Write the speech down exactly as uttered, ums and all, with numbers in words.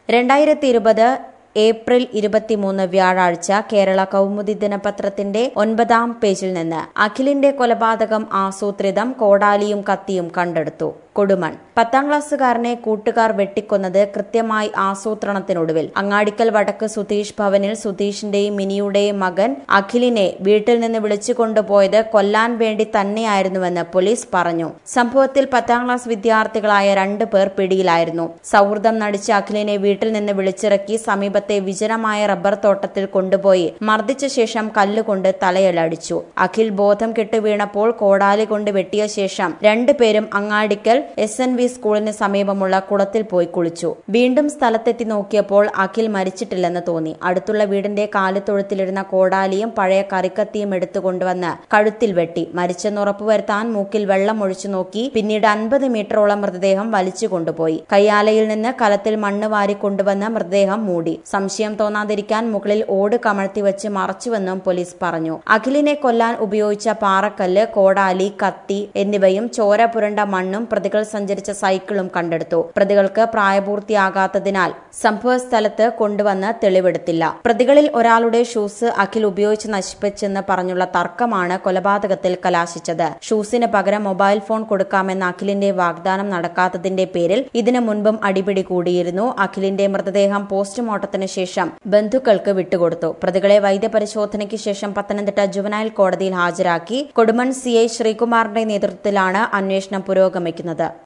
രണ്ടായിരത്തി ഇരുപത് ഏപ്രിൽ ഇരുപത്തിമൂന്ന് വ്യാഴാഴ്ച കേരള കൗമുദി ദിനപത്രത്തിന്റെ ഒൻപതാം പേജിൽ നിന്ന് അഖിലിന്റെ കൊലപാതകം ആസൂത്രിതം, കോടാലിയും കത്തിയും കണ്ടെടുത്തു. കൊടുമൺ. പത്താം ക്ലാസ്സുകാരനെ കൂട്ടുകാർ വെട്ടിക്കൊന്നത് കൃത്യമായി ആസൂത്രണത്തിനൊടുവിൽ. അങ്ങാടിക്കൽ വടക്ക് സുധീഷ് ഭവനിൽ സുധീഷിന്റെയും മിനിയുടെയും മകൻ അഖിലിനെ വീട്ടിൽ നിന്ന് വിളിച്ചുകൊണ്ടുപോയത് കൊല്ലാൻ വേണ്ടി തന്നെയായിരുന്നുവെന്ന് പോലീസ് പറഞ്ഞു. സംഭവത്തിൽ പത്താം ക്ലാസ് വിദ്യാർത്ഥികളായ രണ്ടു പേർ പിടിയിലായിരുന്നു. സൗഹൃദം നടിച്ച് അഖിലിനെ വീട്ടിൽ നിന്ന് വിളിച്ചിറക്കി സമീപത്തെ വിജനമായ റബ്ബർ തോട്ടത്തിൽ കൊണ്ടുപോയി മർദ്ദിച്ച ശേഷം കല്ലുകൊണ്ട് തലയിലടിച്ചു. അഖിൽ ബോധം കെട്ട് വീണപ്പോൾ കോടാലി കൊണ്ട് വെട്ടിയ ശേഷം രണ്ടുപേരും അങ്ങാടിക്കൽ എസ് എൻ വി സ്കൂളിന് സമീപമുള്ള കുളത്തിൽ പോയി കുളിച്ചു. വീണ്ടും സ്ഥലത്തെത്തി നോക്കിയപ്പോൾ അഖിൽ മരിച്ചിട്ടില്ലെന്ന് തോന്നി. അടുത്തുള്ള വീടിന്റെ കാലിത്തൊഴുത്തിലിരുന്ന കോടാലിയും പഴയ കറിക്കത്തിയും എടുത്തുകൊണ്ടുവന്ന് കഴുത്തിൽ വെട്ടി. മരിച്ചെന്ന് ഉറപ്പുവരുത്താൻ മൂക്കിൽ വെള്ളം ഒഴിച്ചു നോക്കി. പിന്നീട് അൻപത് മീറ്ററോളം മൃതദേഹം വലിച്ചു കൊണ്ടുപോയി. കയ്യാലയിൽ നിന്ന് കലത്തിൽ മണ്ണ് വാരി കൊണ്ടുവന്ന് മൃതദേഹം മൂടി. സംശയം തോന്നാതിരിക്കാൻ മുകളിൽ ഓട് കമഴ്ത്തി വെച്ച് മറച്ചുവെന്നും പോലീസ് പറഞ്ഞു. അഖിലിനെ കൊല്ലാൻ ഉപയോഗിച്ച പാറക്കല്ല്, കോടാലി, കത്തി എന്നിവയും ചോര പുരണ്ട മണ്ണും പ്രതികൾ സഞ്ചരിച്ച സൈക്കിളും കണ്ടെടുത്തു. പ്രതികൾക്ക് പ്രായപൂർത്തിയാകാത്തതിനാൽ സംഭവ സ്ഥലത്ത് കൊണ്ടുവന്ന് തെളിവെടുത്തില്ല. പ്രതികളിൽ ഒരാളുടെ ഷൂസ് അഖിൽ ഉപയോഗിച്ച് നശിപ്പിച്ചെന്ന് പറഞ്ഞുള്ള തർക്കമാണ് കൊലപാതകത്തിൽ കലാശിച്ചത്. ഷൂസിന് പകരം മൊബൈൽ ഫോൺ കൊടുക്കാമെന്ന അഖിലിന്റെ വാഗ്ദാനം നടക്കാത്തതിന്റെ പേരിൽ ഇതിനു മുൻപും അടിപിടി കൂടിയിരുന്നു. അഖിലിന്റെ മൃതദേഹം പോസ്റ്റ്മോർട്ടത്തിന് ശേഷം ബന്ധുക്കൾക്ക് വിട്ടുകൊടുത്തു. പ്രതികളെ വൈദ്യപരിശോധനയ്ക്ക് ശേഷം പത്തനംതിട്ട ജുവനൈൽ കോടതിയിൽ ഹാജരാക്കി. കൊടുമൺ സി ഐ ശ്രീകുമാറിന്റെ നേതൃത്വത്തിലാണ് അന്വേഷണം പുരോഗമിക്കുന്നത്.